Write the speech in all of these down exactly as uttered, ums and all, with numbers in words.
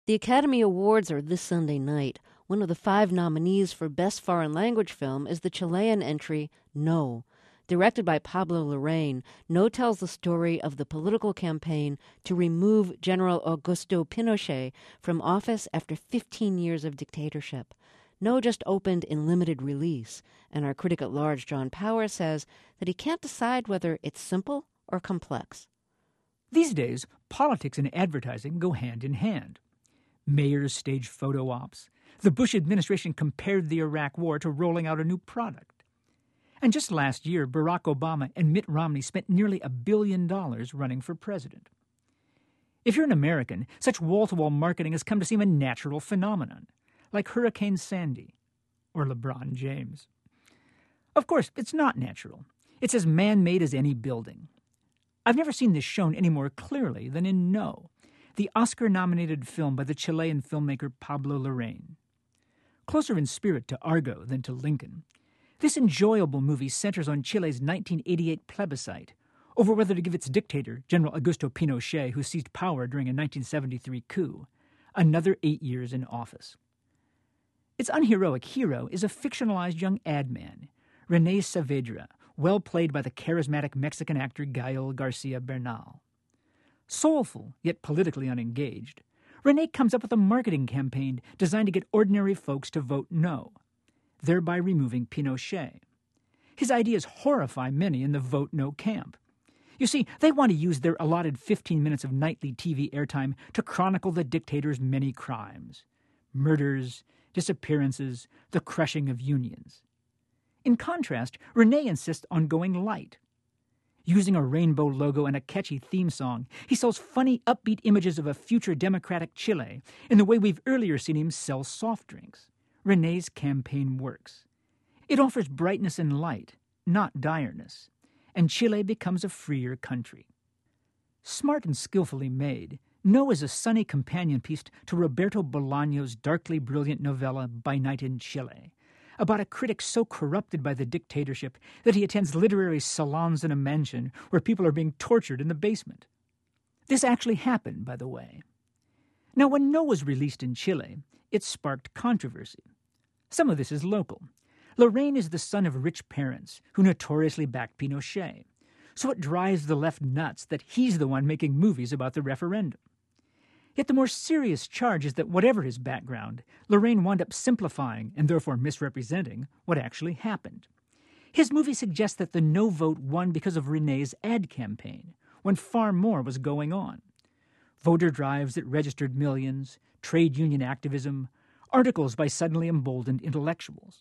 The Academy Awards are this Sunday night. One of the five nominees for Best Foreign Language Film is the Chilean entry, No. Directed by Pablo Larraín, No tells the story of the political campaign to remove General Augusto Pinochet from office after fifteen years of dictatorship. No just opened in limited release, and our critic at large, John Power, says that he can't decide whether it's simple or complex. These days, politics and advertising go hand in hand. Mayors stage photo ops. The Bush administration compared the Iraq War to rolling out a new product. And just last year, Barack Obama and Mitt Romney spent nearly a billion dollars running for president. If you're an American, such wall-to-wall marketing has come to seem a natural phenomenon, like Hurricane Sandy or LeBron James. Of course, it's not natural. It's as man-made as any building. I've never seen this shown any more clearly than in No, the Oscar-nominated film by the Chilean filmmaker Pablo Larraín. Closer in spirit to Argo than to Lincoln, this enjoyable movie centers on Chile's nineteen eighty-eight plebiscite over whether to give its dictator, General Augusto Pinochet, who seized power during a nineteen seventy-three coup, another eight years in office. Its unheroic hero is a fictionalized young ad man, René Saavedra, well played by the charismatic Mexican actor Gael Garcia Bernal. Soulful, yet politically unengaged, René comes up with a marketing campaign designed to get ordinary folks to vote no, thereby removing Pinochet. His ideas horrify many in the vote no camp. You see, they want to use their allotted fifteen minutes of nightly T V airtime to chronicle the dictator's many crimes: murders, disappearances, the crushing of unions. In contrast, René insists on going light. Using a rainbow logo and a catchy theme song, he sells funny, upbeat images of a future democratic Chile in the way we've earlier seen him sell soft drinks. René's campaign works. It offers brightness and light, not direness, and Chile becomes a freer country. Smart and skillfully made, No is a sunny companion piece to Roberto Bolaño's darkly brilliant novella By Night in Chile, about a critic so corrupted by the dictatorship that he attends literary salons in a mansion where people are being tortured in the basement. This actually happened, by the way. Now, when No was released in Chile, it sparked controversy. Some of this is local. Larraín is the son of rich parents who notoriously backed Pinochet, so it drives the left nuts that he's the one making movies about the referendum. Yet the more serious charge is that whatever his background, Larraín wound up simplifying and therefore misrepresenting what actually happened. His movie suggests that the no vote won because of René's ad campaign, when far more was going on. Voter drives that registered millions, trade union activism, articles by suddenly emboldened intellectuals.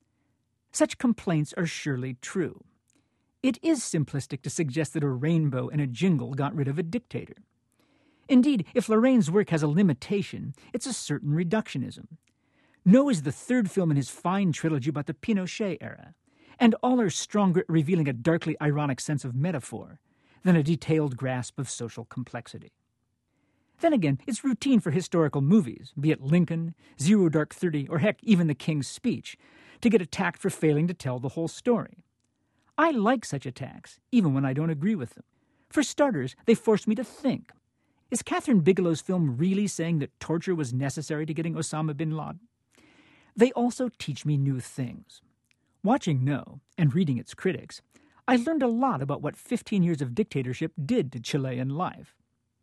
Such complaints are surely true. It is simplistic to suggest that a rainbow and a jingle got rid of a dictator. Indeed, if Larraín's work has a limitation, it's a certain reductionism. No is the third film in his fine trilogy about the Pinochet era, and all are stronger at revealing a darkly ironic sense of metaphor than a detailed grasp of social complexity. Then again, it's routine for historical movies, be it Lincoln, Zero Dark Thirty, or heck, even The King's Speech, to get attacked for failing to tell the whole story. I like such attacks, even when I don't agree with them. For starters, they force me to think. Is Catherine Bigelow's film really saying that torture was necessary to getting Osama bin Laden? They also teach me new things. Watching No, and reading its critics, I learned a lot about what fifteen years of dictatorship did to Chilean life.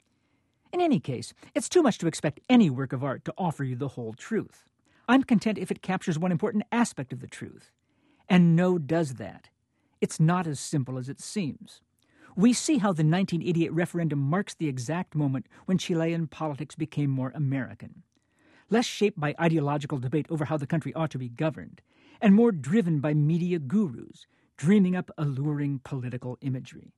In any case, it's too much to expect any work of art to offer you the whole truth. I'm content if it captures one important aspect of the truth. And No does that. It's not as simple as it seems. We see how the nineteen eighty-eight referendum marks the exact moment when Chilean politics became more American, less shaped by ideological debate over how the country ought to be governed, and more driven by media gurus dreaming up alluring political imagery.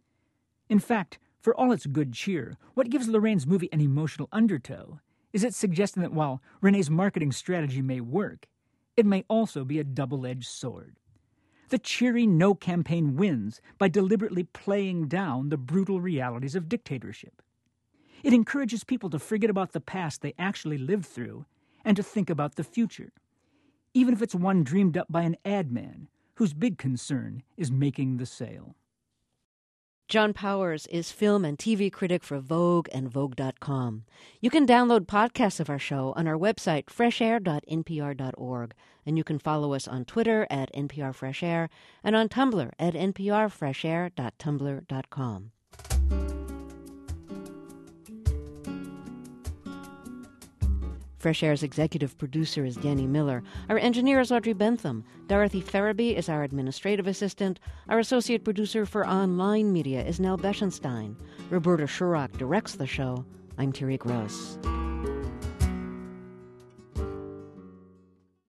In fact, for all its good cheer, what gives Larraín's movie an emotional undertow is its suggestion that while René's marketing strategy may work, it may also be a double-edged sword. The cheery No campaign wins by deliberately playing down the brutal realities of dictatorship. It encourages people to forget about the past they actually lived through and to think about the future, even if it's one dreamed up by an ad man whose big concern is making the sale. John Powers is film and T V critic for Vogue and Vogue dot com. You can download podcasts of our show on our website, fresh air dot n p r dot org. And you can follow us on Twitter at N P R Fresh Air and on Tumblr at n p r fresh air dot tumblr dot com. Fresh Air's executive producer is Danny Miller. Our engineer is Audrey Bentham. Dorothy Farabee is our administrative assistant. Our associate producer for online media is Nell Beschenstein. Roberta Shurrock directs the show. I'm Terry Gross.